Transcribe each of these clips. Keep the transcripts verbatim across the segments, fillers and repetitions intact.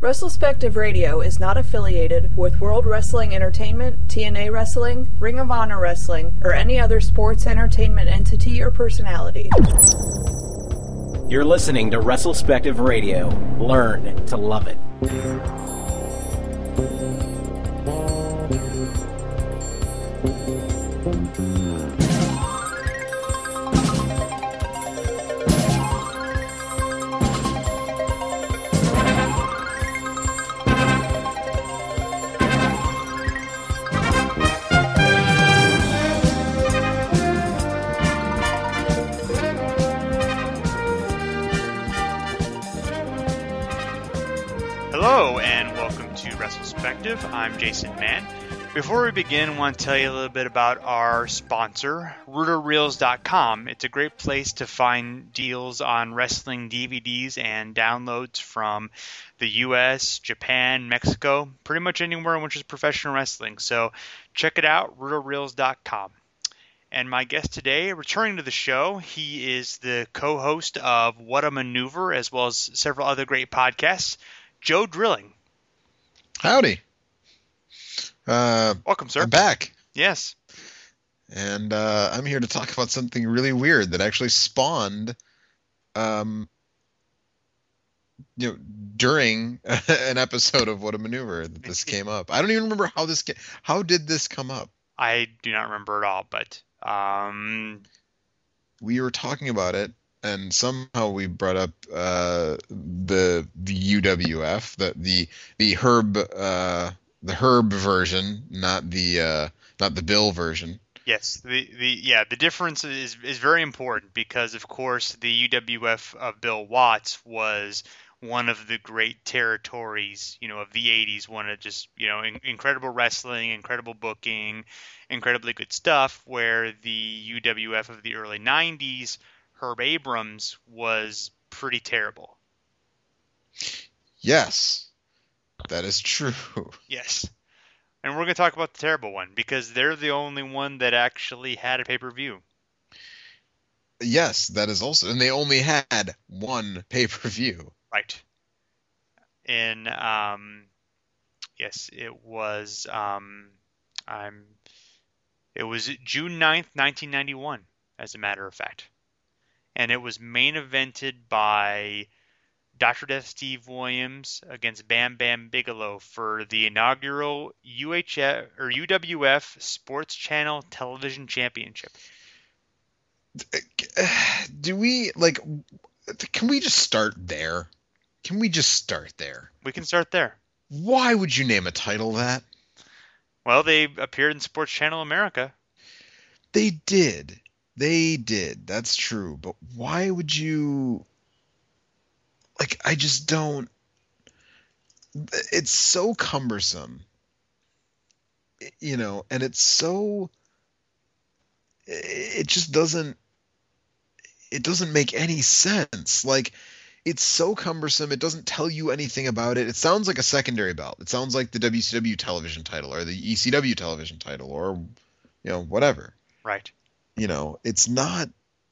WrestleSpective Radio is not affiliated with World Wrestling Entertainment, T N A Wrestling, Ring of Honor Wrestling, or any other sports entertainment entity or personality. You're listening to WrestleSpective Radio. Learn to love it. Hello and welcome to WrestleSpective. I'm Jason Mann. Before we begin, I want to tell you a little bit about our sponsor, Ruder Reels dot com. It's a great place to find deals on wrestling D V Ds and downloads from the U S, Japan, Mexico, pretty much anywhere in which is professional wrestling. So check it out, Ruder Reels dot com. And my guest today, returning to the show, he is the co-host of What a Maneuver, as well as several other great podcasts, Joe Drilling. Howdy. Uh, Welcome, sir. I'm back. Yes. And uh, I'm here to talk about something really weird that actually spawned um, you know, during an episode of What a Maneuver that this came up. I don't even remember how this came. How did this come up? I do not remember at all, but um... we were talking about it, and somehow we brought up uh, the the U W F, the the the Herb uh, the Herb version, not the uh, not the Bill version. Yes, the, the yeah the difference is is very important because of course the U W F of Bill Watts was one of the great territories, you know, of the eighties. One of just, you know, in, incredible wrestling, incredible booking, incredibly good stuff. Where the U W F of the early nineties, Herb Abrams, was pretty terrible. Yes, that is true. Yes. And we're going to talk about the terrible one because they're the only one that actually had a pay-per-view. Yes, that is also, and they only had one pay-per-view. Right. And um, yes, it was um, I'm. It was June ninth, nineteen ninety-one, as a matter of fact. And it was main evented by Doctor Death Steve Williams against Bam Bam Bigelow for the inaugural U H F or U W F Sports Channel Television Championship. Do we, like, can we just start there? Can we just start there? We can start there. Why would you name a title that? Well, they appeared in Sports Channel America. They did. They did. That's true. But why would you... Like, I just don't... It's so cumbersome. You know, and it's so... It just doesn't... It doesn't make any sense. Like, it's so cumbersome. It doesn't tell you anything about it. It sounds like a secondary belt. It sounds like the W C W television title or the E C W television title or, you know, whatever. Right. You know, it's not...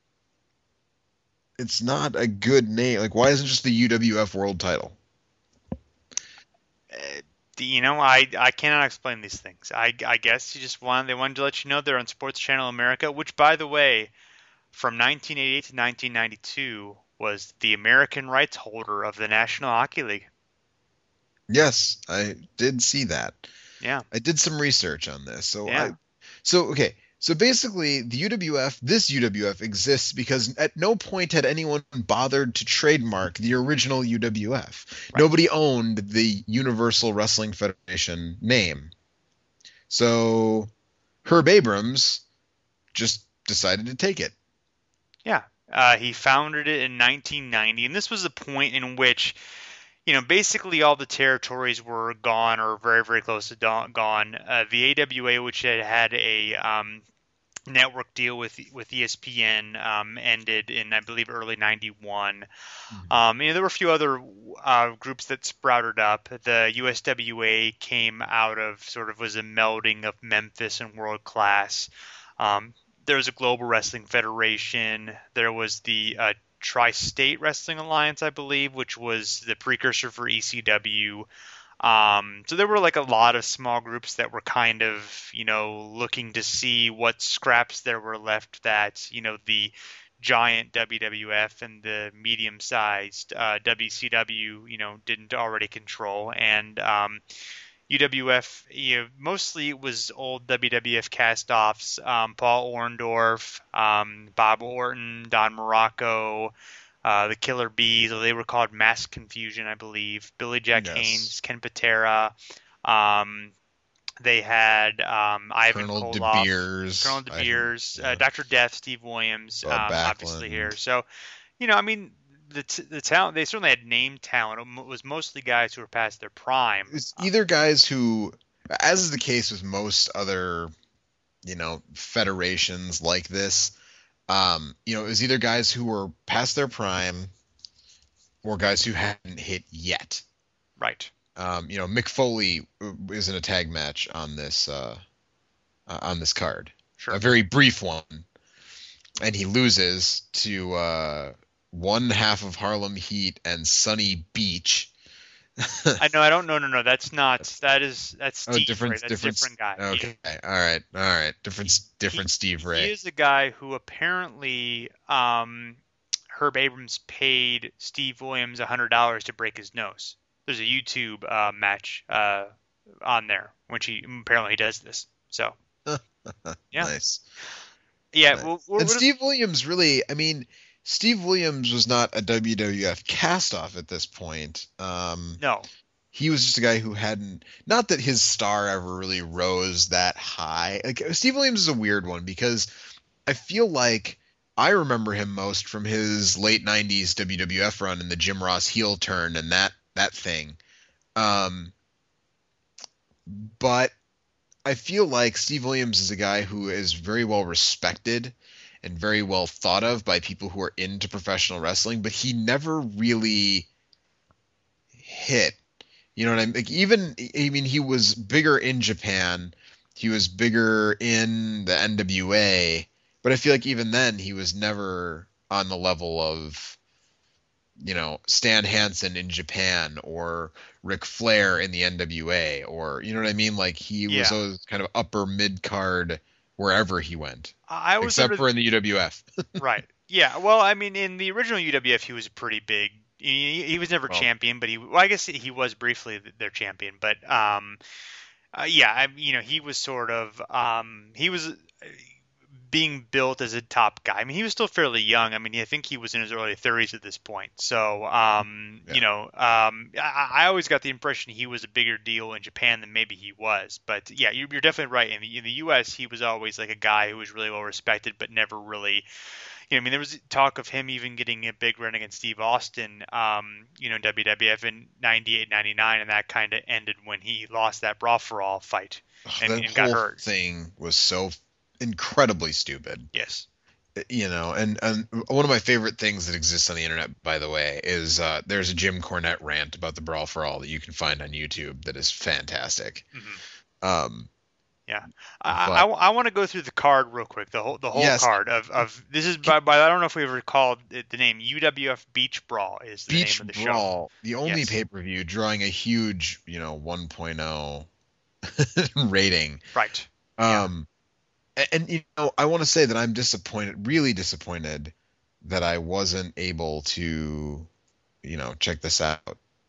It's not a good name. Like, why isn't it just the U W F World Title? Uh, you know, I, I cannot explain these things. I, I guess you just want they wanted to let you know they're on Sports Channel America, which, by the way, from nineteen eighty-eight to nineteen ninety-two was the American rights holder of the National Hockey League. Yes, I did see that. Yeah, I did some research on this. So, yeah. I, so okay. So basically, the U W F, this U W F exists because at no point had anyone bothered to trademark the original U W F. Right. Nobody owned the Universal Wrestling Federation name. So Herb Abrams just decided to take it. Yeah. Uh, he founded it in nineteen ninety, and this was a point in which, you know, basically all the territories were gone or very, very close to gone. Uh, the A W A, which had had a um, network deal with with E S P N, um, ended in, I believe, early ninety-one. Mm-hmm. Um, you know, there were a few other uh, groups that sprouted up. The U S W A came out of sort of was a melding of Memphis and World Class. Um, there was a Global Wrestling Federation. There was the uh, Tri-State Wrestling Alliance, I believe, which was the precursor for E C W. Um, so there were like a lot of small groups that were kind of, you know, looking to see what scraps there were left that, you know, the giant W W F and the medium-sized uh, W C W, you know, didn't already control. And um, U W F, you know, mostly it was old W W F cast-offs. Um, Paul Orndorff, um, Bob Orton, Don Morocco, uh, the Killer Bees, or they were called Mass Confusion, I believe. Billy Jack Yes. Haynes, Ken Patera. Um, they had um, Ivan Colonel De Koloff, Beers. Colonel De I- Beers, yeah. uh, Doctor Death, Steve Williams, Bob um, obviously Backlund. here. So, you know, I mean, the t- the talent, they certainly had name talent. It was mostly guys who were past their prime. It's either guys who, as is the case with most other, you know, federations like this, um, you know, it was either guys who were past their prime or guys who hadn't hit yet. Right. Um, you know, Mick Foley is in a tag match on this uh, uh, on this card, Sure. a very brief one, and he loses to uh, one half of Harlem Heat and Sunny Beach. I know. I don't. No, no, no. That's not. That is. That's Oh, Steve different, Ray. That's different, different guy. Okay, all right, all right, different, different He- Steve He Ray. is a guy who apparently um, Herb Abrams paid Steve Williams a hundred dollars to break his nose. There's a YouTube uh, match uh, on there, which he apparently does this. So yeah. Nice. yeah, Nice. well, we're, And we're Steve Williams really, I mean, Steve Williams was not a W W F cast-off at this point. Um, no, he was just a guy who hadn't, not that his star ever really rose that high. Like, Steve Williams is a weird one because I feel like I remember him most from his late nineties W W F run and the Jim Ross heel turn and that that thing. Um, but I feel like Steve Williams is a guy who is very well respected and very well thought of by people who are into professional wrestling, but he never really hit. You know what I mean? Like, even, I mean, he was bigger in Japan. He was bigger in the N W A, but I feel like even then he was never on the level of, you know, Stan Hansen in Japan or Ric Flair in the N W A, or, you know what I mean? Like, he was Yeah. always kind of upper mid card wherever he went, I was except under for in the U W F. right. Yeah. Well, I mean, in the original U W F, he was pretty big. He, he was never Well- champion, but he. Well, I guess he was briefly their champion. But um, uh, yeah, I, you know, he was sort of um, he was being built as a top guy. I mean, he was still fairly young. I mean, I think he was in his early thirties at this point. So, um, Yeah. you know, um, I, I always got the impression he was a bigger deal in Japan than maybe he was. But yeah, you're, you're definitely right. In the, in the U S, he was always like a guy who was really well respected, but never really. You know, I mean, there was talk of him even getting a big run against Steve Austin, um, you know, in W W F in ninety-eight, ninety-nine, and that kind of ended when he lost that Brawl for All fight and, That and got whole hurt. thing was so incredibly stupid. Yes. You know, and, and one of my favorite things that exists on the internet, by the way, is uh, there's a Jim Cornette rant about the Brawl for All that you can find on YouTube that is fantastic. Mhm. Um, Yeah, I, But- I, I want to go through the card real quick. The whole the whole Yes. card of, of this is by, by I don't know if we ever called it the name U W F Beach Brawl is the Beach name of the show. Brawl, the only Yes. pay-per-view drawing a huge, you know, one point oh rating. Right. Yeah. Um, and, and you know, I want to say that I'm disappointed, really disappointed, that I wasn't able to, you know, check this out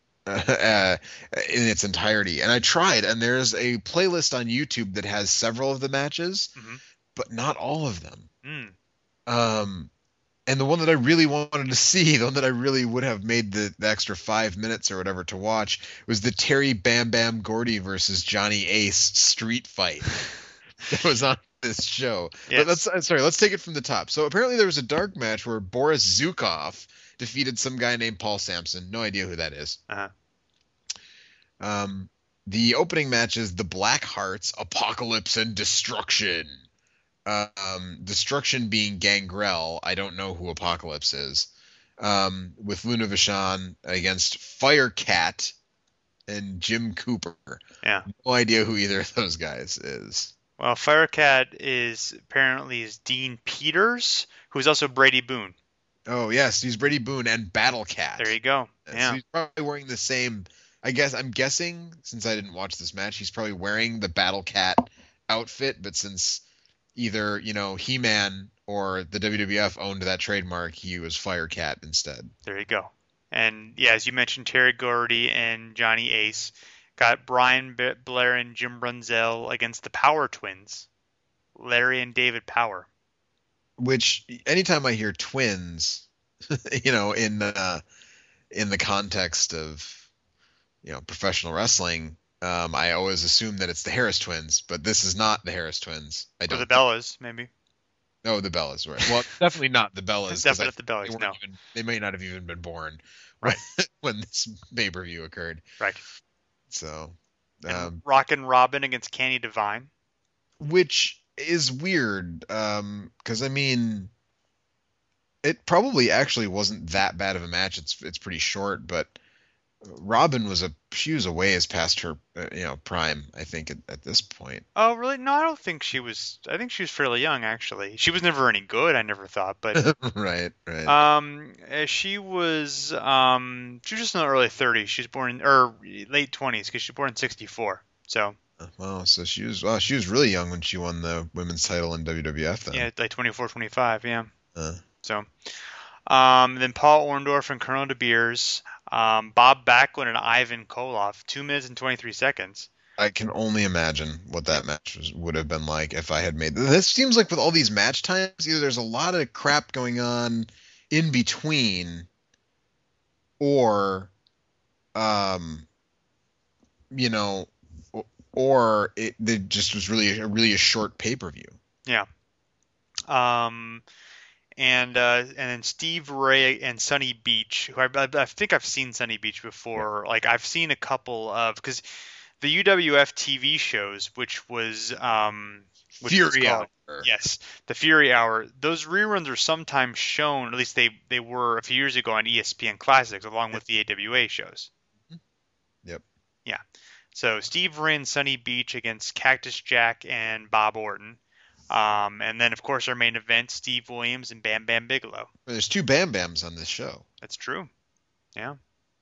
uh, in its entirety. And I tried, and there's a playlist on YouTube that has several of the matches, Mhm. but not all of them. Mm. Um, and the one that I really wanted to see, the one that I really would have made the, the extra five minutes or whatever to watch, was the Terry Bam Bam Gordy versus Johnny Ace street fight that was on this show. Yes. But let's uh, sorry, let's take it from the top. So apparently there was a dark match where Boris Zukov defeated some guy named Paul Sampson. No idea who that is. Uh-huh. Um, the opening match is the Black Hearts, Apocalypse and Destruction. Um, Destruction being Gangrel. I don't know who Apocalypse is. Um, with Luna Vachon against Firecat and Jim Cooper. Yeah. No idea who either of those guys is. Well, Firecat is apparently is Dean Peters, who's also Brady Boone. Oh yes, he's Brady Boone and Battle Cat. There you go. Yeah. So he's probably wearing the same. I guess I'm guessing since I didn't watch this match, he's probably wearing the Battle Cat outfit. But since either you know He-Man or the W W F owned that trademark, he was Firecat instead. There you go. And yeah, as you mentioned, Terry Gordy and Johnny Ace got Brian B- Blair and Jim Brunzell against the Power Twins, Larry and David Power. Which anytime I hear twins, you know, in uh, in the context of you know professional wrestling, um, I always assume that it's the Harris twins, but this is not the Harris twins. I don't. Or the Bellas, maybe. No, the Bellas, right? Well, definitely not the Bellas. Definitely not the Bellas. They, no, even, they may not have even been born, right, when this pay-per-view occurred. Right. So, um, Rockin' Robin against Candy Divine, which is weird, um, because I mean, it probably actually wasn't that bad of a match. It's it's pretty short, but Robin was a she was a ways past her uh, you know prime, I think, at, at this point. Oh really? No, I don't think she was. I think she was fairly young actually. She was never any good, I never thought, but right, right. Um, she was um she was just in the early thirties. She was born in or late twenties because she was born in sixty-four. So. Well, so she was well, she was really young when she won the women's title in W W F then. Yeah, like twenty-four, twenty-five, yeah. Uh. So, um, then Paul Orndorff and Colonel De Beers, um, Bob Backlund and Ivan Koloff, two minutes and twenty-three seconds. I can only imagine what that match was, would have been like if I had made this. Seems like with all these match times, either there's a lot of crap going on in between, or, um, you know. Or it, it just was really a really a short pay per view. Yeah. Um, and uh, and then Steve Ray and Sunny Beach, who I, I think I've seen Sunny Beach before. Yeah. Like I've seen a couple of because the U W F T V shows, which was um, which Fury was called, Hour. Yes, the Fury Hour. Those reruns are sometimes shown. At least they they were a few years ago on E S P N Classics, along with the A W A shows. Yep. Yeah. So Steve Ray and Sunny Beach against Cactus Jack and Bob Orton. Um, and then, of course, our main event, Steve Williams and Bam Bam Bigelow. There's two Bam Bams on this show. That's true. Yeah.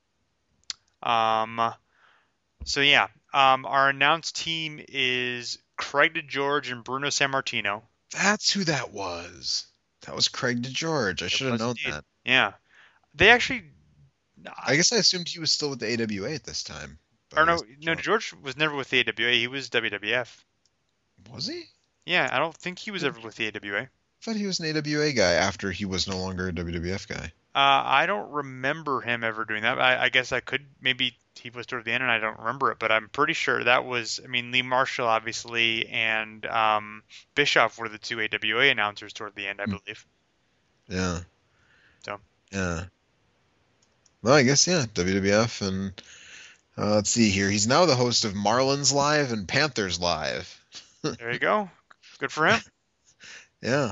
Um. So, yeah. Um, our announced team is Craig DeGeorge and Bruno Sammartino. That's who that was. That was Craig DeGeorge. I should have known indeed. that. Yeah. They actually... I guess I assumed he was still with the A W A at this time. Or no, no, George was never with the A W A. He was W W F. Was he? Yeah, I don't think he was ever with the A W A. I thought he was an A W A guy after he was no longer a W W F guy. Uh, I don't remember him ever doing that. I, I guess I could, maybe he was toward the end and I don't remember it, but I'm pretty sure that was, I mean, Lee Marshall, obviously, and um, Bischoff were the two A W A announcers toward the end, I believe. Yeah. So. Yeah. Well, I guess, yeah, W W F and... Uh, let's see here. He's now the host of Marlins Live and Panthers Live. There you go. Good for him. Yeah.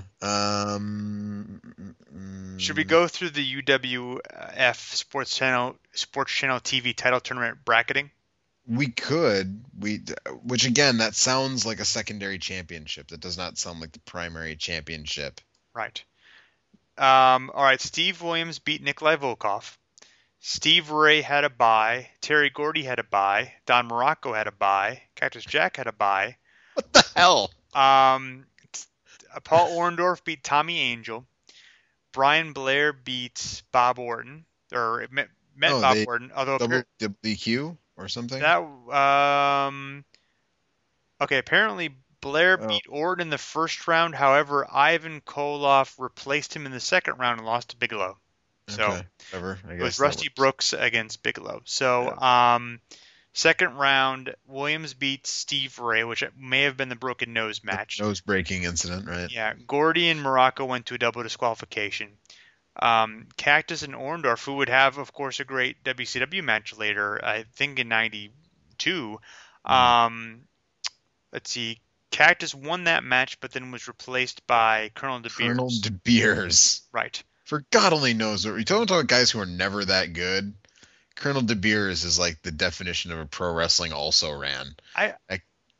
Um, Should we go through the U W F Sports Channel Sports Channel T V title tournament bracketing? We could. We, which again, that sounds like a secondary championship. That does not sound like the primary championship. Right. Um, all right. Steve Williams beat Nikolai Volkov. Steve Ray had a bye. Terry Gordy had a bye. Don Morocco had a bye. Cactus Jack had a bye. What the hell? Um, Paul Orndorff beat Tommy Angel. Brian Blair beat Bob Orton, or met, met oh, Bob Orton. Although double D Q or something. That um. Okay, apparently Blair oh. beat Orton in the first round. However, Ivan Koloff replaced him in the second round and lost to Bigelow. So okay, whatever. I guess it was Rusty was... Brooks against Bigelow. So yeah. um, second round, Williams beat Steve Ray, which may have been the broken nose match. Nose breaking incident, right? Yeah. Gordy and Morocco went to a double disqualification. Um, Cactus and Orndorff, who would have, of course, a great W C W match later, I think in ninety-two. Mm. Um, let's see. Cactus won that match, but then was replaced by Colonel De Beers. Colonel De Beers. Right. For God only knows. You're talking about guys who are never that good. Colonel De Beers is like the definition of a pro wrestling also ran. I, I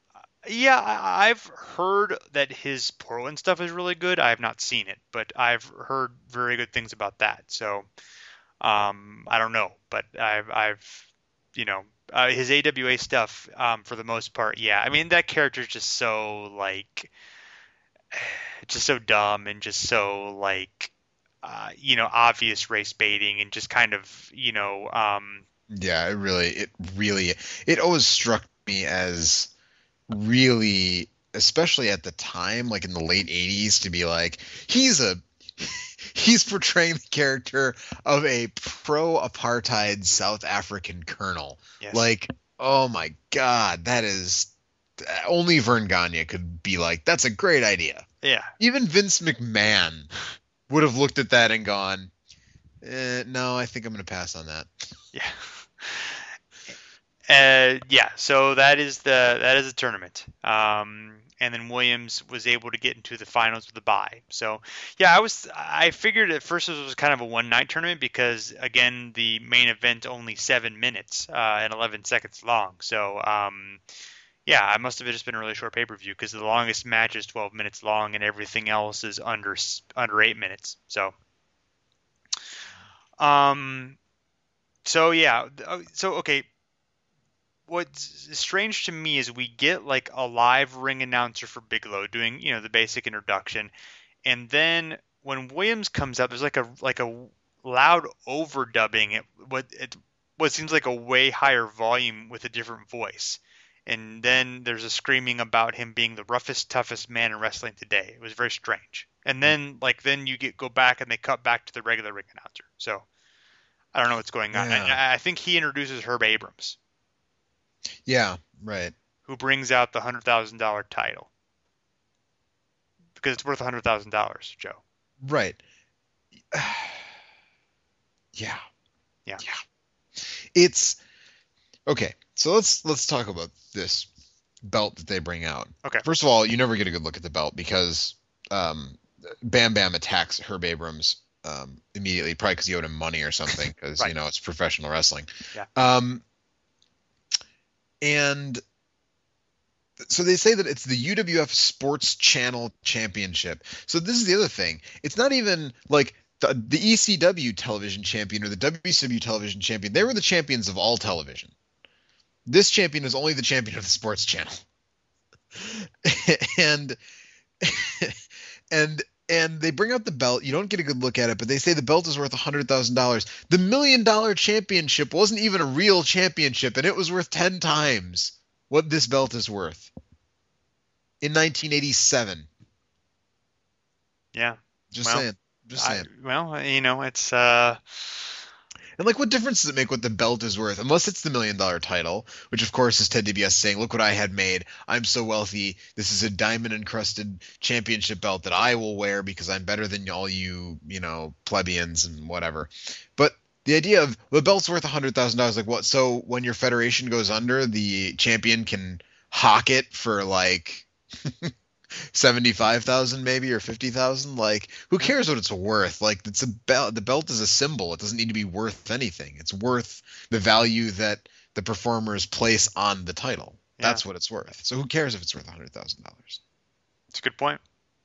Yeah, I, I've heard that his Portland stuff is really good. I have not seen it, but I've heard very good things about that. So um, I don't know, but I've I've you know uh, his A W A stuff um, for the most part. Yeah, I mean that character is just so like just so dumb and just so like uh, you know obvious race baiting and just kind of you know um, Yeah, it really, it really, it always struck me as really, especially at the time, like in the late eighties, to be like, he's a, he's portraying the character of a pro-apartheid South African colonel. yes. Like, oh my God, that is, only Vern Gagne could be like, that's a great idea. Yeah. Even Vince McMahon would have looked at that and gone, eh, no, I think I'm going to pass on that. Yeah. Uh, yeah, so that is the that is the tournament. Um, and then Williams was able to get into the finals with a bye. So yeah, I was I figured at first it was kind of a one night tournament because again the main event only seven minutes uh, and eleven seconds long. So um, yeah, I must have just been a really short pay per view because the longest match is twelve minutes long and everything else is under under eight minutes. So um, so yeah, so okay. What's strange to me is we get like a live ring announcer for Bigelow doing, you know, the basic introduction. And then when Williams comes up, there's like a like a loud overdubbing at what it what seems like a way higher volume with a different voice. And then there's a screaming about him being the roughest, toughest man in wrestling today. It was very strange. And then like then you get go back and they cut back to the regular ring announcer. So I don't know what's going on. Yeah. And I think he introduces Herb Abrams. Yeah, right. Who brings out the hundred thousand dollar title because it's worth a hundred thousand dollars, Joe. Right. Yeah. Yeah. Yeah. It's okay. So let's let's talk about this belt that they bring out. Okay. First of all, you never get a good look at the belt because um, Bam Bam attacks Herb Abrams um, immediately, probably because he owed him money or something, because Right. you know it's professional wrestling. Yeah. Um, and so they say that it's the U W F Sports Channel Championship. So this is the other thing. It's not even like the, the E C W television champion or the W C W television champion. They were the champions of all television. This champion was only the champion of the Sports Channel. and and and they bring out the belt. You don't get a good look at it, but they say the belt is worth one hundred thousand dollars. The million dollar championship wasn't even a real championship, and it was worth ten times what this belt is worth in nineteen eighty-seven. Yeah. Just Well, saying. Just I, saying. well, you know, it's uh, And like, what difference does it make what the belt is worth? Unless it's the million dollar title, which of course is Ted DiBiase saying, look what I had made. I'm so wealthy. This is a diamond encrusted championship belt that I will wear because I'm better than all you, you know, plebeians and whatever. But the idea of the belt's worth one hundred thousand dollars, like what? So when your federation goes under, the champion can hawk it for like seventy-five thousand maybe, or fifty thousand. Like, who cares what it's worth? Like, it's a belt. The belt is a symbol. It doesn't need to be worth anything. It's worth the value that the performers place on the title. Yeah. That's what it's worth. So who cares if it's worth one hundred thousand dollars? it's a good point.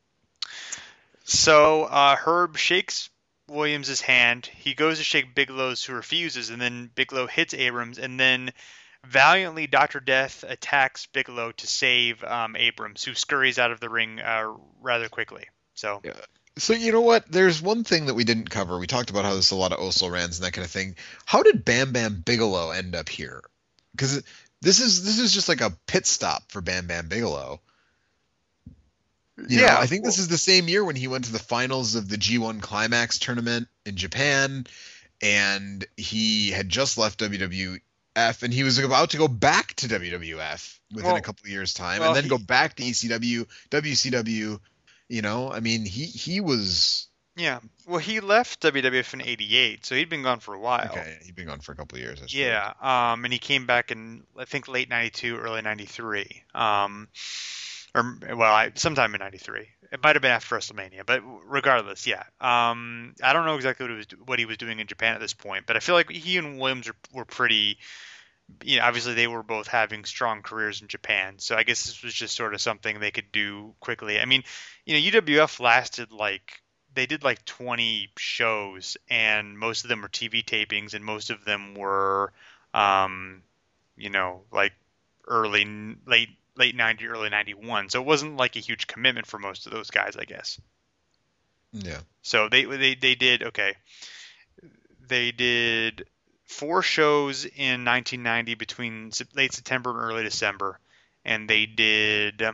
So uh, Herb shakes Williams' hand. He goes to shake Bigelow's, who refuses, and then Bigelow hits Abrams, and then valiantly Doctor Death attacks Bigelow to save um, Abrams, who scurries out of the ring uh, rather quickly. So Yeah. So you know what? There's one thing that we didn't cover. We talked about how there's a lot of Oslo Rans and that kind of thing. How did Bam Bam Bigelow end up here? Because this is this is just like a pit stop for Bam Bam Bigelow. You know, Yeah, I think this well- is the same year when he went to the finals of the G one Climax tournament in Japan, and he had just left W W F, and he was about to go back to W W F within Well- a couple of years' time, well, and then he- go back to E C W, W C W. You know, I mean, he he was yeah, well, he left W W F in eighty-eight, so he'd been gone for a while. okay. He'd been gone for a couple of years. That's true. Yeah, um, and he came back in I think late ninety-two, early ninety-three, um, or well, I, sometime in ninety-three. It might have been after WrestleMania, but regardless, yeah. Um, I don't know exactly what he was what he was doing in Japan at this point, but I feel like he and Williams were, were pretty you know, obviously they were both having strong careers in Japan. So I guess this was just sort of something they could do quickly. I mean, you know, U W F lasted like, they did like twenty shows, and most of them were T V tapings, and most of them were, um, you know, like early, late, late ninety, early ninety-one. So it wasn't like a huge commitment for most of those guys, I guess. Yeah. So they, they, they did, okay. They did four shows in nineteen ninety between late September and early December. And they did,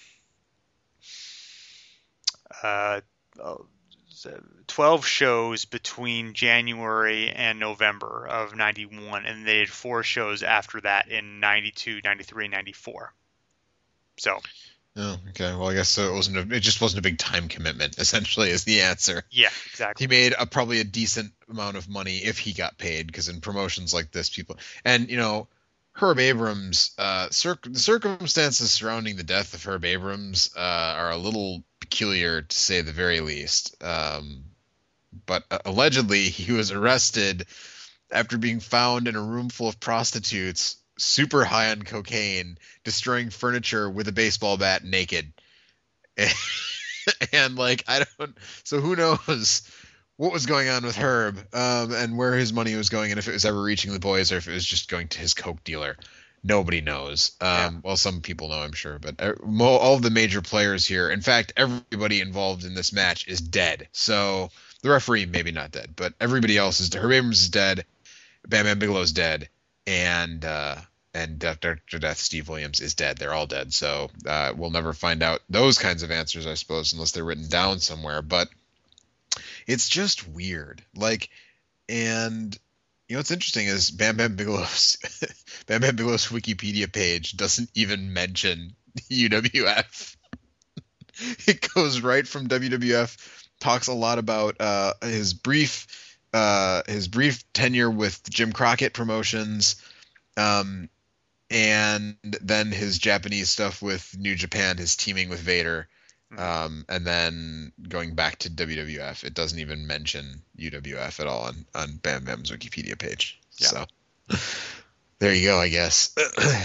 uh, twelve shows between January and November of ninety-one, and they did four shows after that in ninety-two, ninety-three, ninety-four. So. Oh, okay. Well, I guess so. It wasn't. A, it just wasn't a big time commitment. Essentially, is the answer. Yeah, exactly. He made a, probably a decent amount of money if he got paid, because in promotions like this, people and you know, Herb Abrams. Uh, circ- the circumstances surrounding the death of Herb Abrams uh, are a little peculiar, to say the very least. Um, but uh, allegedly, he was arrested after being found in a room full of prostitutes, super high on cocaine, destroying furniture with a baseball bat naked. And, and like, I don't, so who knows what was going on with Herb, um, and where his money was going, and if it was ever reaching the boys or if it was just going to his coke dealer. Nobody knows. Um, yeah. Well, some people know, I'm sure, but all of the major players here, in fact, everybody involved in this match is dead. So the referee maybe not dead, but everybody else is dead. Herb Abrams is dead. Bam Bam Bigelow's dead. And uh, and Doctor Death Steve Williams is dead. They're all dead. So uh, we'll never find out those kinds of answers, I suppose, unless they're written down somewhere. But it's just weird. Like, and you know what's interesting is Bam Bam Bigelow's Bam Bam Bigelow's Wikipedia page doesn't even mention U W F. It goes right from W W F. Talks a lot about uh, his brief. Uh, his brief tenure with Jim Crockett Promotions, um, and then his Japanese stuff with New Japan, his teaming with Vader, um, and then going back to W W F. It doesn't even mention U W F at all on, on Bam Bam's Wikipedia page. Yeah. So there you go, I guess.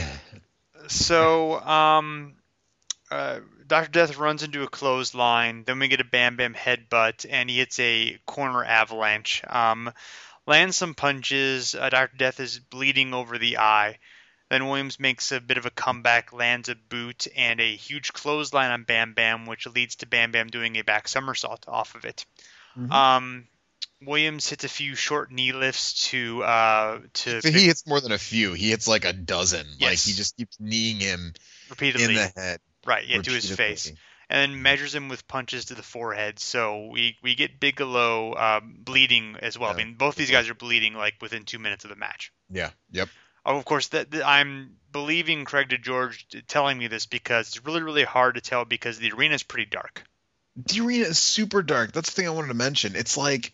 so, um, uh, Doctor Death runs into a clothesline. Then we get a Bam Bam headbutt, and he hits a corner avalanche. Um, lands some punches. Uh, Doctor Death is bleeding over the eye. Then Williams makes a bit of a comeback, lands a boot, and a huge clothesline on Bam Bam, which leads to Bam Bam doing a back somersault off of it. Mm-hmm. Um, Williams hits a few short knee lifts to uh, to. So he hits more than a few. He hits like a dozen. Yes. Like he just keeps kneeing him repeatedly in the head. Right, yeah, to his face. And then measures him with punches to the forehead. So we, we get Bigelow uh, bleeding as well. Yeah. I mean, both these guys are bleeding like within two minutes of the match. Yeah, yep. Oh, of course, that, that I'm believing Craig DeGeorge telling me this because it's really, really hard to tell because the arena is pretty dark. The arena is super dark. That's the thing I wanted to mention. It's like,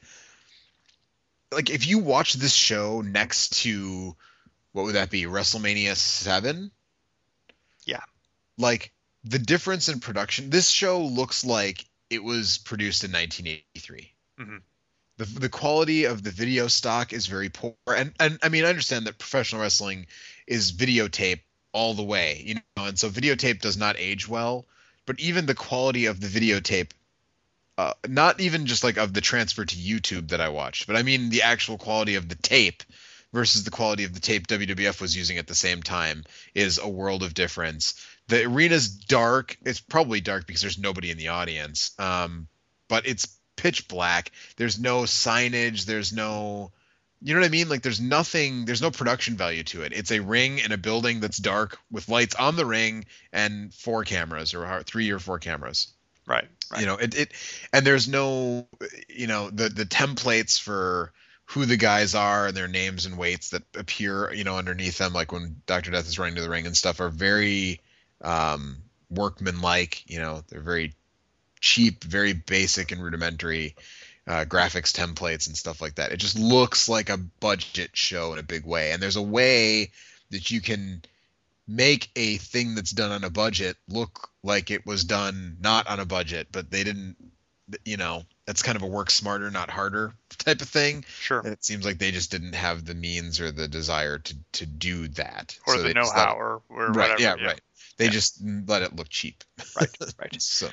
like if you watch this show next to, what would that be, WrestleMania seven? Yeah. Like, the difference in production, this show looks like it was produced in nineteen eighty-three. Mm-hmm. The the quality of the video stock is very poor. And, and I mean, I understand that professional wrestling is videotape all the way, you know, and so videotape does not age well. But even the quality of the videotape, uh, not even just like of the transfer to YouTube that I watched, but I mean the actual quality of the tape versus the quality of the tape W W F was using at the same time is a world of difference. The arena's dark. It's probably dark because there's nobody in the audience. Um, but it's pitch black. There's no signage. There's no, you know what I mean? Like there's nothing, there's no production value to it. It's a ring in a building that's dark with lights on the ring and four cameras or three or four cameras. Right. right. You know, it, it, and there's no, you know, the, the templates for who the guys are and their names and weights that appear, you know, underneath them. Like when Doctor Death is running to the ring and stuff are very, um workman-like, you know, they're very cheap, very basic and rudimentary uh graphics templates and stuff like that. It just looks like a budget show in a big way, and there's a way that you can make a thing that's done on a budget look like it was done not on a budget, but they didn't you know, that's kind of a work smarter, not harder type of thing. Sure. And it seems like they just didn't have the means or the desire to, to do that. Or so the know-how or, or right, whatever. Yeah, yeah, right. They yeah. just let it look cheap. Right, right. so.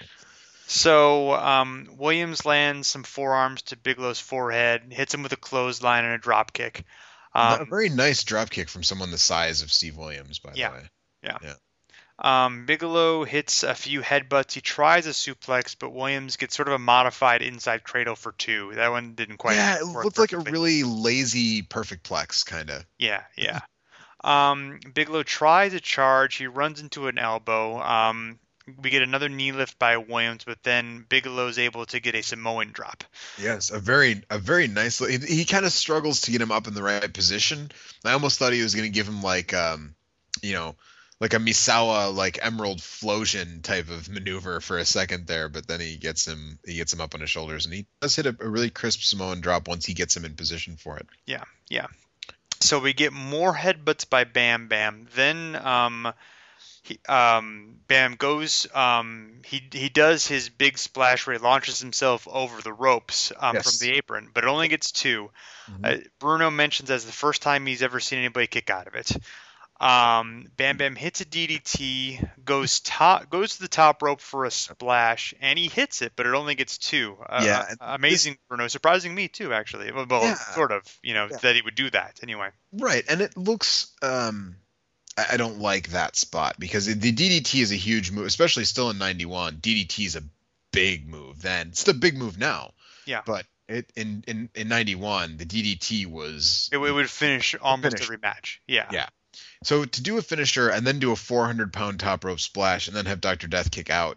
So um, Williams lands some forearms to Bigelow's forehead, hits him with a clothesline and a drop kick. Um, a very nice drop kick from someone the size of Steve Williams, by yeah, the way. Yeah. Yeah. Um, Bigelow hits a few headbutts. He tries a suplex, but Williams gets sort of a modified inside cradle for two. That one didn't quite Yeah, it work looked like a perfectly. really lazy perfect plex, kind of. Yeah, yeah. Um, Bigelow tries a charge. He runs into an elbow. Um, we get another knee lift by Williams, but then Bigelow's able to get a Samoan drop. Yes, a very a very nice. He, he kind of struggles to get him up in the right position. I almost thought he was going to give him like, um, you know, like a Misawa like Emerald Flosion type of maneuver for a second there, but then he gets him he gets him up on his shoulders, and he does hit a, a really crisp Samoan drop once he gets him in position for it. Yeah, yeah. So we get more headbutts by Bam Bam. Then um, he, um, Bam goes. Um, he he does his big splash where he launches himself over the ropes um, Yes. from the apron, but it only gets two. Mm-hmm. Uh, Bruno mentions as the first time he's ever seen anybody kick out of it. Um, Bam Bam hits a D D T, goes top, goes to the top rope for a splash, and he hits it, but it only gets two. Uh, Yeah, uh, amazing, Bruno, surprising me too, actually. Well, Yeah. sort of, you know, Yeah. that he would do that anyway. Right, and it looks. Um, I, I don't like that spot because the D D T is a huge move, especially still in ninety-one. D D T is a big move. Then it's the big move now. Yeah. But it in in in ninety-one, the D D T was. It, it would finish almost finish. every match. Yeah. Yeah. So to do a finisher and then do a four hundred pound top rope splash and then have Doctor Death kick out,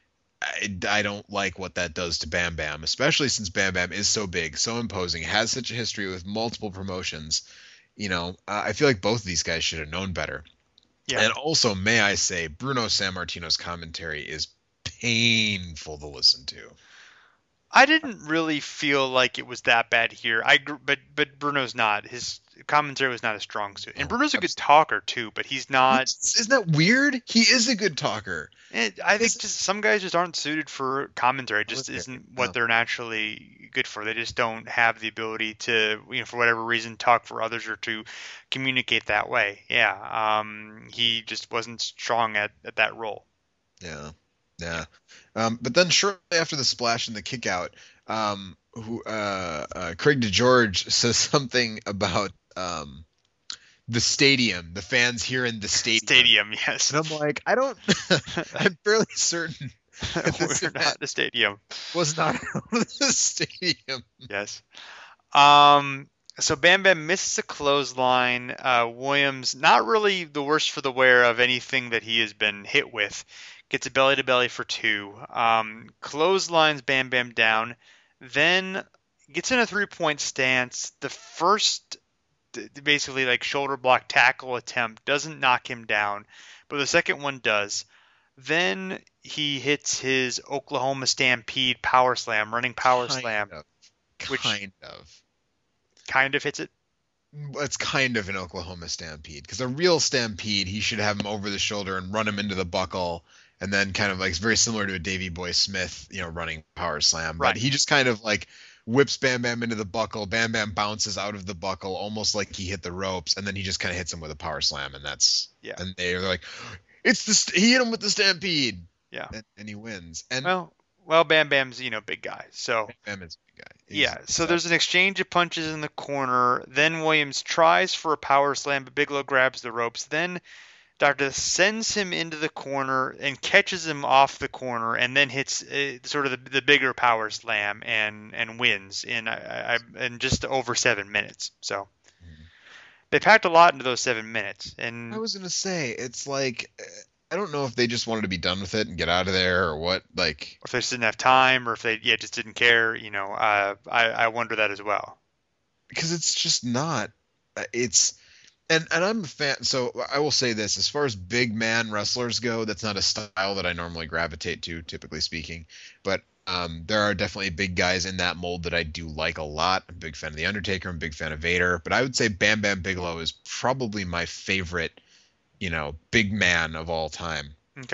I, I don't like what that does to Bam Bam, especially since Bam Bam is so big, so imposing, has such a history with multiple promotions. You know, uh, I feel like both of these guys should have known better. Yeah. And also, may I say, Bruno Sammartino's commentary is painful to listen to. I didn't really feel like it was that bad here. I gr- but but Bruno's not. His commentary was not a strong suit. And Oh, Bruno's a good talker too, but he's not. Isn't that weird? He is a good talker. It, I think just some guys just aren't suited for commentary. It just Okay, isn't what no. they're naturally good for. They just don't have the ability to, you know, for whatever reason, talk for others or to communicate that way. Yeah. Um. He just wasn't strong at, at that role. Yeah, yeah. Um, but then shortly after the splash and the kick out, um, who, uh, uh, Craig DeGeorge says something about um, the stadium, the fans here in the stadium. Stadium, yes. And I'm like, I don't, I'm fairly certain that this We're not the stadium. was not the stadium. Yes. Um. So Bam Bam misses a clothesline. Uh, Williams, not really the worst for the wear of anything that he has been hit with, gets a belly to belly for two. Um, clotheslines Bam Bam down, then gets in a three point stance. The first, basically like shoulder block tackle attempt doesn't knock him down, but the second one does. Then he hits his Oklahoma Stampede power slam, running power Kind slam, of. which- Kind of. kind of hits it. It's kind of an Oklahoma Stampede because a real Stampede, he should have him over the shoulder and run him into the buckle, and then kind of like it's very similar to a Davey Boy Smith, you know, running power slam. Right. But he just kind of like whips Bam Bam into the buckle. Bam Bam bounces out of the buckle almost like he hit the ropes, and then he just kind of hits him with a power slam, and that's Yeah. And they're like, it's the st- he hit him with the Stampede, Yeah. and, and he wins. And Well, well, Bam Bam's, you know, big guy. So Bam is a big guy. He's- yeah. So there's an exchange of punches in the corner. Then Williams tries for a power slam, but Bigelow grabs the ropes. Then Doctor sends him into the corner and catches him off the corner, and then hits uh, sort of the, the bigger power slam and and wins in I, I, in just over seven minutes. So they packed a lot into those seven minutes. And I was gonna say it's like uh, I don't know if they just wanted to be done with it and get out of there or what. Like, if they just didn't have time, or if they yeah just didn't care, you know, uh, I I wonder that as well. because it's just not. uh, It's and and I'm a fan. So I will say this: as far as big man wrestlers go, that's not a style that I normally gravitate to, typically speaking. But um, there are definitely big guys in that mold that I do like a lot. I'm a big fan of the Undertaker. I'm a big fan of Vader. But I would say Bam Bam Bigelow is probably my favorite, you know, big man of all time. Okay.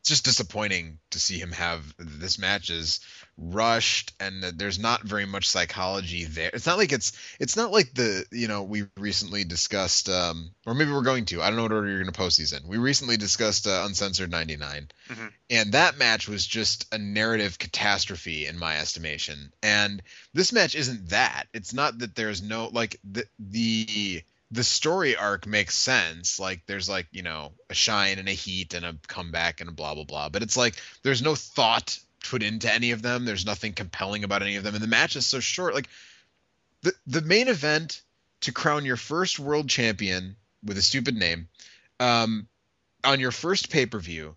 it's just disappointing to see him have this match is rushed and that there's not very much psychology there. It's not like it's it's not like the you know we recently discussed um or maybe we're going to I don't know what order you're going to post these in. We recently discussed uh, Uncensored ninety-nine, mm-hmm. and that match was just a narrative catastrophe in my estimation. And this match isn't that. It's not that there's no like the the the story arc makes sense. Like there's like, you know, a shine and a heat and a comeback and a blah, blah, blah. But it's like there's no thought put into any of them. There's nothing compelling about any of them. And the match is so short. Like the, the main event to crown your first world champion with a stupid name um, on your first pay-per-view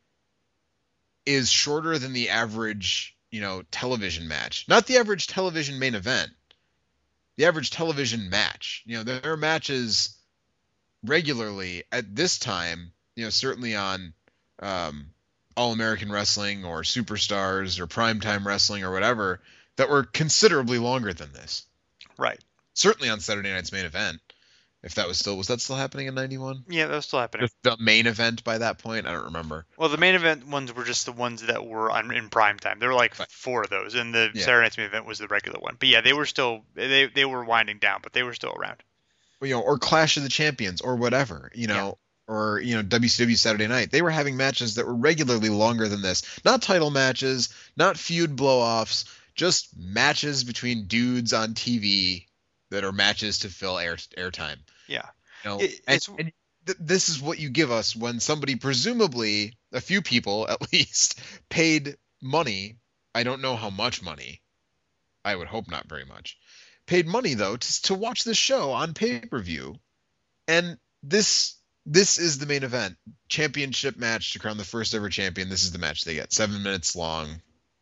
is shorter than the average, you know, television match. Not the average television main event. The average television match. You know, there are matches regularly at this time, you know, certainly on um, All-American Wrestling or Superstars or Primetime Wrestling or whatever, that were considerably longer than this. Right. Certainly on Saturday Night's Main Event. If that was still, was that still happening in ninety-one? Yeah, that was still happening. The, the main event by that point? I don't remember. Well, the main event ones were just the ones that were on, in prime time. There were like right. four of those, and the yeah. Saturday Night's Main Event was the regular one. But yeah, they were still, they they were winding down, but they were still around. Well, you know, or Clash of the Champions, or whatever, you know, yeah. or, you know, W C W Saturday Night. They were having matches that were regularly longer than this. Not title matches, not feud blow-offs, just matches between dudes on T V that are matches to fill air airtime. Yeah. You know, it, and, and th- this is what you give us when somebody, presumably a few people at least, paid money. I don't know how much money. I would hope not very much. Paid money though to to watch this show on pay-per-view, and this this is the main event, championship match to crown the first ever champion. This is the match they get, seven minutes long.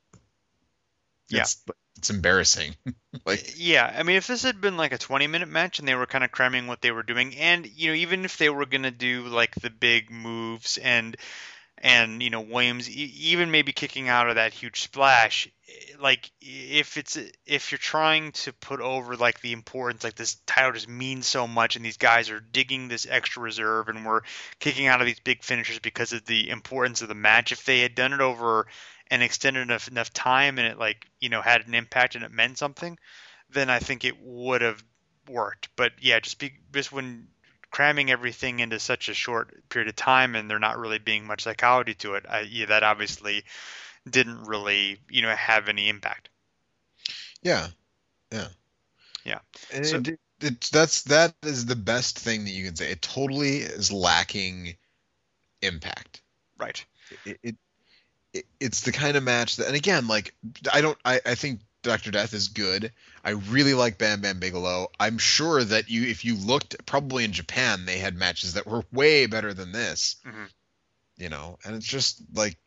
Yeah. It's, It's embarrassing. like, yeah, I mean, if this had been like a twenty minute match and they were kind of cramming what they were doing, and you know, even if they were gonna do like the big moves and and you know Williams e- even maybe kicking out of that huge splash, like if it's if you're trying to put over like the importance, like this title just means so much, and these guys are digging this extra reserve, and we're kicking out of these big finishers because of the importance of the match. If they had done it over and extended enough enough time, and it like you know had an impact and it meant something, then I think it would have worked. But yeah, just be just when cramming everything into such a short period of time, and there not really being much psychology to it, I, yeah, that obviously didn't really you know have any impact. Yeah, yeah, yeah. And so, it, it, that's that is the best thing that you can say. It totally is lacking impact. Right. It. it It's the kind of match that, and again, like I don't, I, I think Doctor Death is good. I really like Bam Bam Bigelow. I'm sure that you, if you looked, probably in Japan, they had matches that were way better than this. Mm-hmm. You know, and it's just like,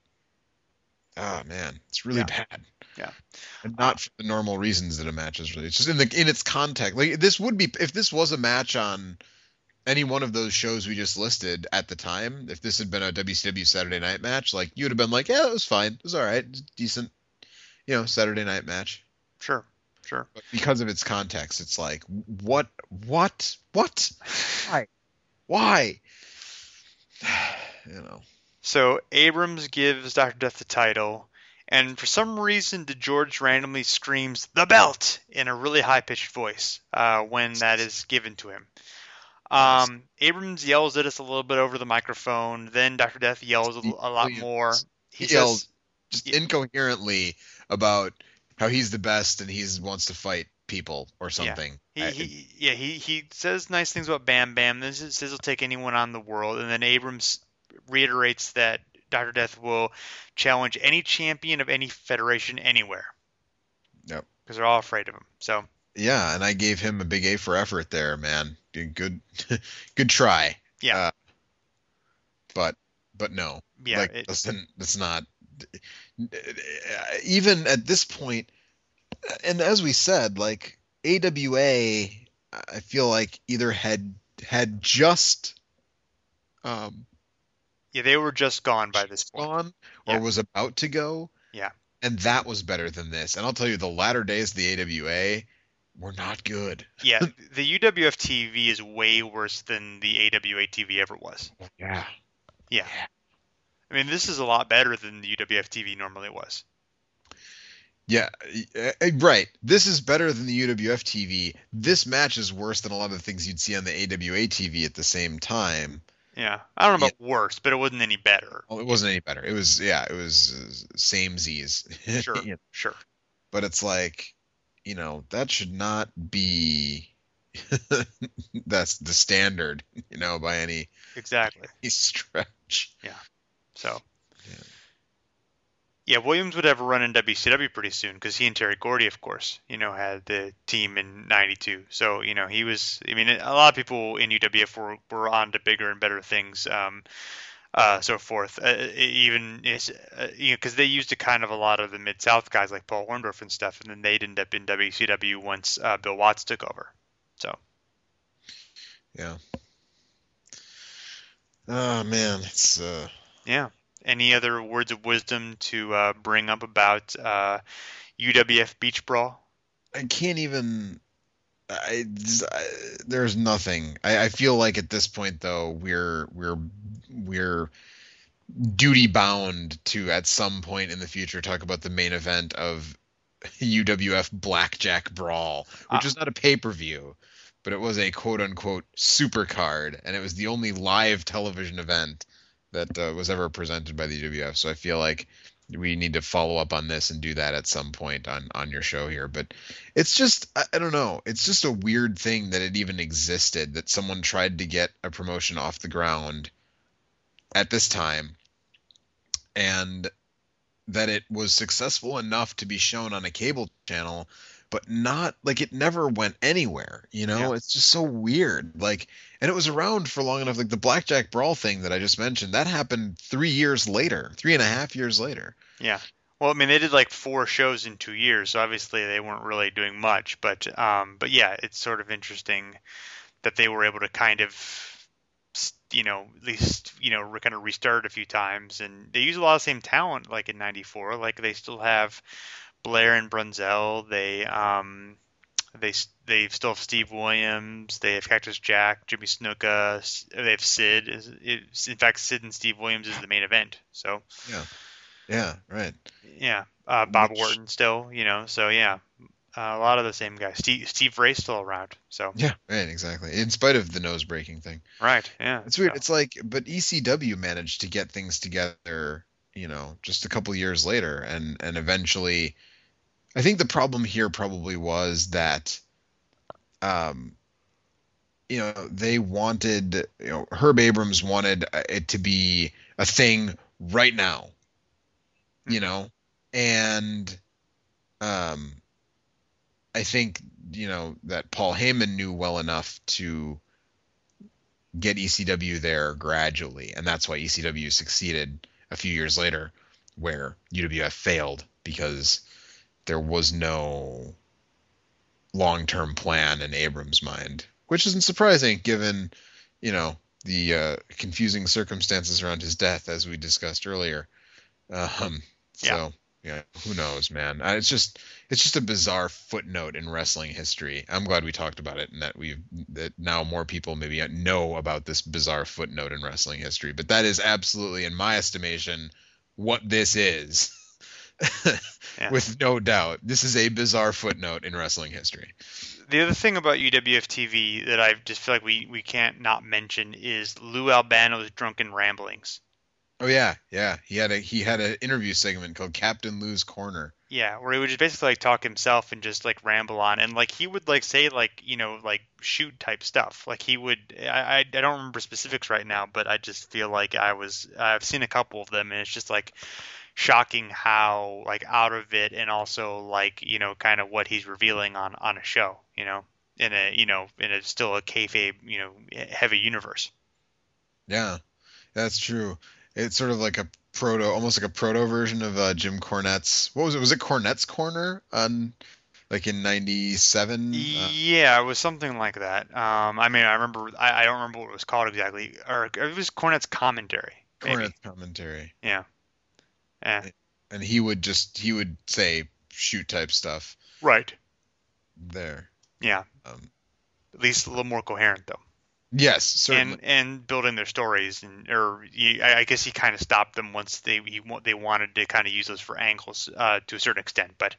oh man, it's really yeah. bad. Yeah, and not uh, for the normal reasons that a match is really. It's just in the in its context. Like this would be if this was a match on any one of those shows we just listed at the time, if this had been a W C W Saturday Night match, like you would have been like, yeah, it was fine. It was all right. Decent, you know, Saturday Night match. Sure. Sure. But because of its context, it's like, what, what, what? Why? Why? You know. So Abrams gives Doctor Death the title, and for some reason, DeGeorge randomly screams "the belt" in a really high-pitched voice uh, when that is given to him. Um, Abrams yells at us a little bit over the microphone. Then Doctor Death yells a, a lot more. He, he yells just he, incoherently about how he's the best and he wants to fight people or something. Yeah, he, he, yeah, he, he says nice things about Bam Bam. Then says he'll take anyone on the world. And then Abrams reiterates that Doctor Death will challenge any champion of any federation anywhere. Yep. Because they're all afraid of him. So. Yeah, and I gave him a big A for effort there, man. Good, good try. Yeah. Uh, but, but no. Yeah. Like, it, listen, it's not. Even at this point, and as we said, like A W A, I feel like either had had just. Um, yeah, they were just gone by this point. Gone, or yeah. was about to go. Yeah. And that was better than this. And I'll tell you, the latter days of the A W A were not good. Yeah, the U W F T V is way worse than the A W A T V ever was. Yeah. Yeah. I mean, this is a lot better than the U W F T V normally was. Yeah, right. This is better than the U W F T V. This match is worse than a lot of the things you'd see on the A W A T V at the same time. Yeah, I don't know about yeah. worse, but it wasn't any better. Well, it wasn't any better. It was, yeah, it was same Z's. Sure, you know? Sure. But it's like, you know, that should not be that's the standard, you know, by any exactly any stretch. Yeah. So. Yeah. Yeah, Williams would have a run in W C W pretty soon because he and Terry Gordy, of course, you know, had the team in ninety-two. So, you know, he was, I mean, a lot of people in U W F were, were on to bigger and better things, um, uh, so forth. Uh, even, is, uh, you know, because they used to kind of a lot of the Mid-South guys like Paul Orndorff and stuff, and then they'd end up in W C W once uh, Bill Watts took over. So. Yeah. Oh, man, it's... Uh... Yeah. Any other words of wisdom to uh, bring up about uh, U W F Beach Brawl? I can't even. I, I there's nothing. I, I feel like at this point though we're we're we're duty bound to at some point in the future talk about the main event of U W F Blackjack Brawl, which ah. is not a pay per view, but it was a quote unquote super card, and it was the only live television event that uh, was ever presented by the U W F. So I feel like we need to follow up on this and do that at some point on, on your show here. But it's just, I, I don't know. It's just a weird thing that it even existed, that someone tried to get a promotion off the ground at this time, and that it was successful enough to be shown on a cable channel, but not like it never went anywhere, you know. Yeah. It's just so weird. Like, and it was around for long enough. Like the Blackjack Brawl thing that I just mentioned, that happened three years later, three and a half years later. Yeah. Well, I mean, they did like four shows in two years, so obviously they weren't really doing much. But, um, but yeah, it's sort of interesting that they were able to kind of, you know, at least, you know, kind of restart a few times, and they use a lot of the same talent like in ninety-four. Like they still have Blair and Brunzell. They um they they still have Steve Williams. They have Cactus Jack, Jimmy Snuka. They have Sid. It's, in fact, Sid and Steve Williams is the main event. So yeah, yeah, right. Yeah, uh, Bob Which... Wharton still, you know. So yeah, uh, a lot of the same guys. Steve Steve Ray's still around. So yeah, right, exactly. In spite of the nose breaking thing. Right. Yeah. It's weird. So. It's like, but E C W managed to get things together, you know, just a couple years later, and and eventually. I think the problem here probably was that, um, you know, they wanted, you know, Herb Abrams wanted it to be a thing right now, you know, and um, I think, you know, that Paul Heyman knew well enough to get E C W there gradually, and that's why E C W succeeded a few years later, where U W F failed because there was no long-term plan in Abrams' mind, which isn't surprising given, you know, the uh, confusing circumstances around his death, as we discussed earlier. Um, so, yeah. yeah, who knows, man? Uh, it's just, it's just a bizarre footnote in wrestling history. I'm glad we talked about it, and that we've that now more people maybe know about this bizarre footnote in wrestling history. But that is absolutely, in my estimation, what this is. Yeah. With no doubt, this is a bizarre footnote in wrestling history. The other thing about U W F T V that I just feel like we, we can't not mention is Lou Albano's drunken ramblings. Oh yeah, yeah. He had a he had an interview segment called Captain Lou's Corner. Yeah, where he would just basically like talk himself and just like ramble on, and like he would like say like, you know, like shoot type stuff. Like he would, I I don't remember specifics right now, but I just feel like I was I've seen a couple of them, and it's just like shocking how like out of it, and also like, you know, kind of what he's revealing on on a show, you know, in a you know in a still a kayfabe, you know, heavy universe. Yeah, that's true. It's sort of like a proto, almost like a proto version of uh, Jim Cornette's. What was it? Was it Cornette's Corner on, like in ninety-seven? Uh, yeah, it was something like that. Um, I mean, I remember. I, I don't remember what it was called exactly, or it was Cornette's Commentary. Cornette's Commentary. Yeah. Yeah. And he would just he would say shoot type stuff. Right. There. Yeah. Um, At least a little more coherent though. Yes, certainly. And and building their stories, and or he, I guess he kind of stopped them once they he, they wanted to kind of use those for angles uh, to a certain extent. But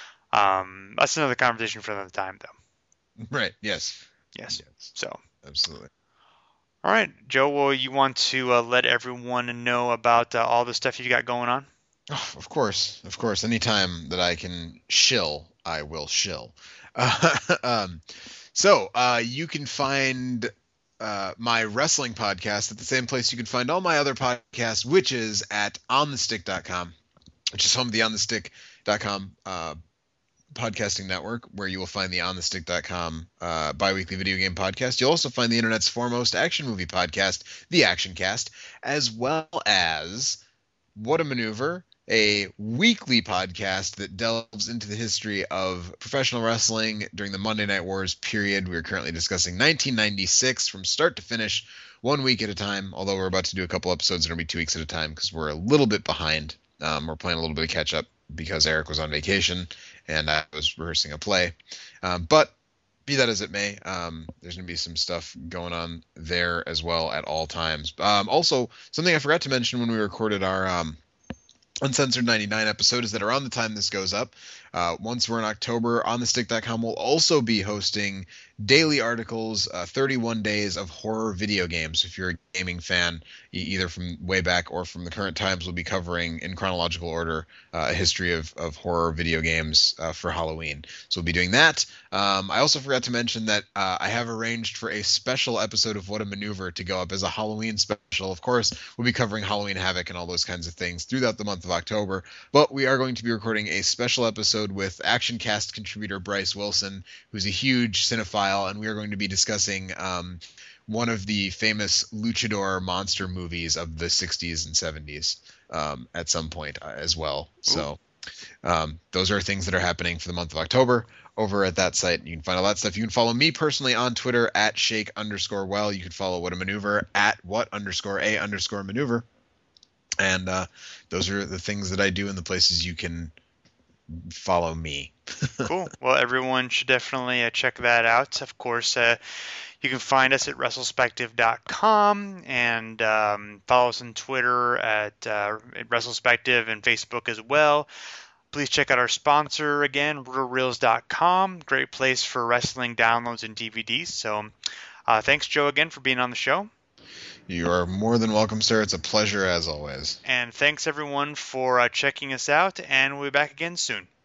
um, that's another conversation for another time, though. Right. Yes. Yes. Yes. So. Absolutely. All right, Joe. Well, you want to uh, let everyone know about uh, all the stuff you got going on? Oh, of course, of course. Anytime that I can shill, I will shill. Uh, um, so uh, you can find uh, my wrestling podcast at the same place you can find all my other podcasts, which is at on the stick dot com, which is home of the on the stick dot com uh, podcasting network, where you will find the on the stick dot com uh, biweekly video game podcast. You'll also find the internet's foremost action movie podcast, The Action Cast, as well as What a Maneuver, a weekly podcast that delves into the history of professional wrestling during the Monday Night Wars period. We are currently discussing nineteen ninety-six from start to finish, one week at a time, although we're about to do a couple episodes that are going to be two weeks at a time because we're a little bit behind. Um, we're playing a little bit of catch up because Eric was on vacation and I was rehearsing a play. Um, but be that as it may, um, there's going to be some stuff going on there as well at all times. Um, also, something I forgot to mention when we recorded our um, Uncensored ninety-nine episode is that around the time this goes up, uh, once we're in October, on the stick dot com will also be hosting daily articles, uh, thirty-one days of horror video games. If you're a gaming fan, e- either from way back or from the current times, we'll be covering in chronological order uh, a history of, of horror video games uh, for Halloween. So we'll be doing that. Um, I also forgot to mention that uh, I have arranged for a special episode of What a Maneuver to go up as a Halloween special. Of course, we'll be covering Halloween Havoc and all those kinds of things throughout the month of October, but we are going to be recording a special episode with Action Cast contributor Bryce Wilson, who's a huge cinephile, and we are going to be discussing um, one of the famous luchador monster movies of the sixties and seventies um, at some point uh, as well. Ooh. So um, those are things that are happening for the month of October over at that site. You can find all that stuff. You can follow me personally on Twitter at shake underscore well. You can follow What a Maneuver at what underscore a underscore maneuver. And uh, those are the things that I do in the places you can follow me. Cool. Well, everyone should definitely uh, check that out. Of course, uh, you can find us at wrestlepective dot com and um, follow us on Twitter at, uh, at wrestlepective and Facebook as well. Please check out our sponsor again, roto reels dot com. Great place for wrestling downloads and D V Ds. So uh, thanks, Joe, again for being on the show. You are more than welcome, sir. It's a pleasure as always. And thanks, everyone, for uh, checking us out, and we'll be back again soon.